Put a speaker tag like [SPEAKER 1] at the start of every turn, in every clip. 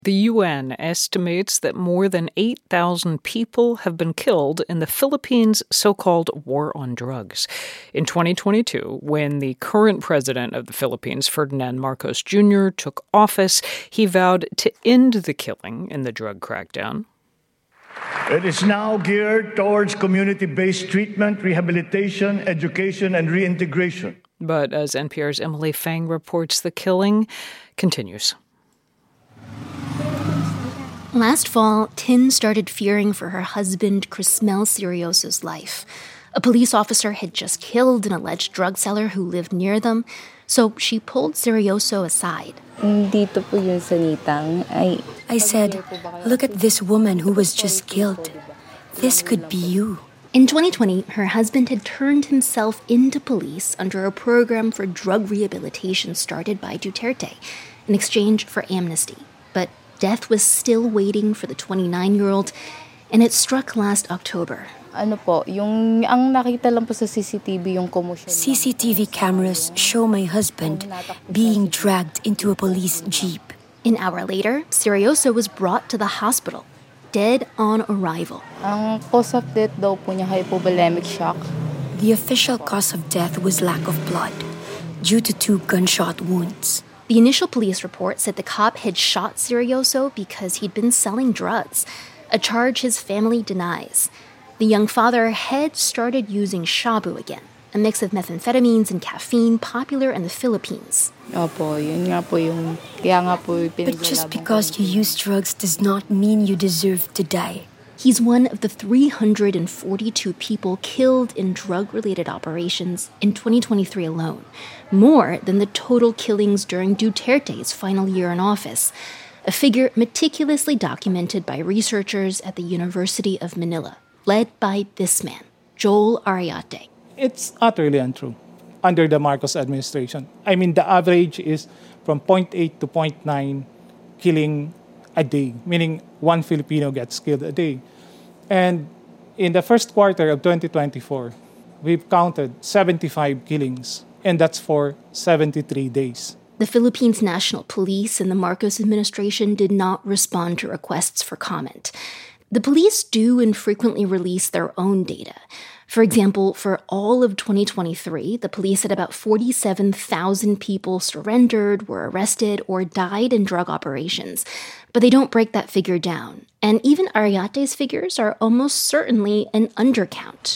[SPEAKER 1] The UN estimates that more than 8,000 people have been killed in the Philippines' so-called war on drugs. In 2022, when the current president of the Philippines, Ferdinand Marcos Jr., took office, he vowed to end the killing in the drug crackdown.
[SPEAKER 2] It is now geared towards community-based treatment, rehabilitation, education, and reintegration.
[SPEAKER 1] But as NPR's Emily Fang reports, the killing continues.
[SPEAKER 3] Last fall, Tin started fearing for her husband, Crismel Serioso's life. A police officer had just killed an alleged drug seller who lived near them, so she pulled Serioso aside.
[SPEAKER 4] I said, "Look at this woman who was just killed. This could be you."
[SPEAKER 3] In 2020, her husband had turned himself into police under a program for drug rehabilitation started by Duterte in exchange for amnesty. But death was still waiting for the 29-year-old, and it struck last October.
[SPEAKER 4] CCTV cameras show my husband being dragged into a police jeep.
[SPEAKER 3] An hour later, Serioso was brought to the hospital, dead on arrival.
[SPEAKER 4] Ang cause of death daw po niya hypovolemic shock. The official cause of death was lack of blood due to 2 gunshot wounds.
[SPEAKER 3] The initial police report said the cop had shot Serioso because he'd been selling drugs, a charge his family denies. The young father had started using shabu again, a mix of methamphetamines and caffeine popular in the Philippines.
[SPEAKER 4] But just because you use drugs does not mean you deserve to die.
[SPEAKER 3] He's one of the 342 people killed in drug-related operations in 2023 alone, more than the total killings during Duterte's final year in office, a figure meticulously documented by researchers at the University of Manila, led by this man, Joel Ariate.
[SPEAKER 5] It's utterly untrue under the Marcos administration. I mean, the average is from 0.8 to 0.9 killing a day, meaning 1 Filipino gets killed a day. And in the first quarter of 2024, we've counted 75 killings, and that's for 73 days.
[SPEAKER 3] The Philippines National Police and the Marcos administration did not respond to requests for comment. The police do infrequently release their own data. For example, for all of 2023, the police said about 47,000 people surrendered, were arrested, or died in drug operations. But they don't break that figure down. And even Ariate's figures are almost certainly an undercount.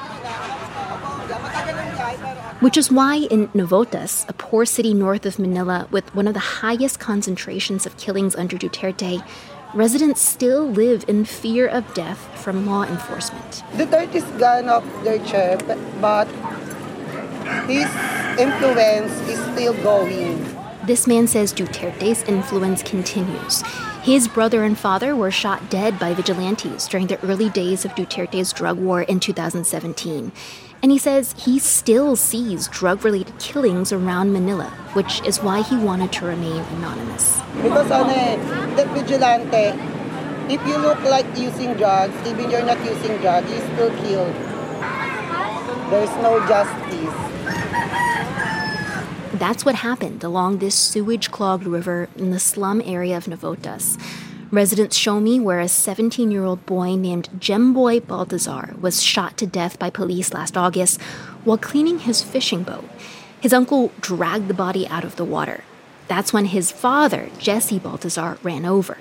[SPEAKER 3] Which is why in Navotas, a poor city north of Manila with one of the highest concentrations of killings under Duterte, residents still live in fear of death from law enforcement.
[SPEAKER 6] Duterte's gone off their chair, but his influence is still going.
[SPEAKER 3] This man says Duterte's influence continues. His brother and father were shot dead by vigilantes during the early days of Duterte's drug war in 2017. And he says he still sees drug-related killings around Manila, which is why he wanted to remain anonymous.
[SPEAKER 6] Because the vigilante, if you look like using drugs, even you're not using drugs, you're still killed. There's no justice.
[SPEAKER 3] That's what happened along this sewage-clogged river in the slum area of Navotas. Residents show me where a 17-year-old boy named Jemboy Baltazar was shot to death by police last August while cleaning his fishing boat. His uncle dragged the body out of the water. That's when his father, Jesse Baltazar, ran over.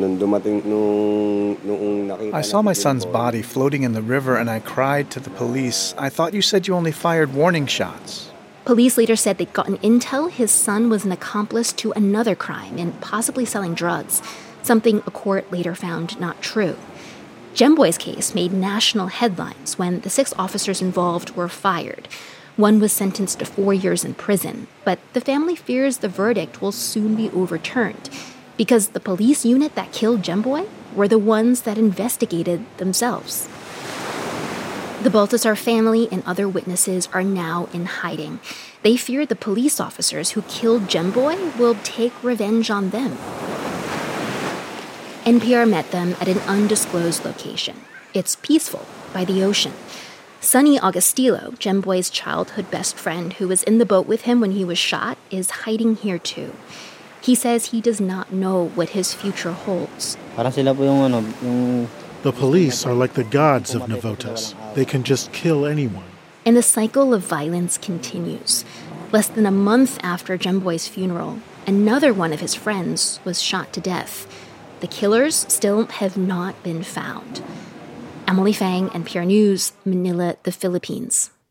[SPEAKER 7] I saw my son's body floating in the river and I cried to the police. I thought you said you only fired warning shots.
[SPEAKER 3] Police later said they'd gotten intel his son was an accomplice to another crime and possibly selling drugs, something a court later found not true. Jemboy's case made national headlines when the 6 officers involved were fired. One was sentenced to 4 years in prison, but the family fears the verdict will soon be overturned because the police unit that killed Jemboy were the ones that investigated themselves. The Baltazar family and other witnesses are now in hiding. They fear the police officers who killed Jemboy will take revenge on them. NPR met them at an undisclosed location. It's peaceful, by the ocean. Sonny Augustilo, Jemboy's childhood best friend who was in the boat with him when he was shot, is hiding here too. He says he does not know what his future holds.
[SPEAKER 8] The police are like the gods of Navotas. They can just kill anyone.
[SPEAKER 3] And the cycle of violence continues. Less than a month after Jemboy's funeral, another one of his friends was shot to death. The killers still have not been found. Emily Fang, NPR News, Manila, the Philippines.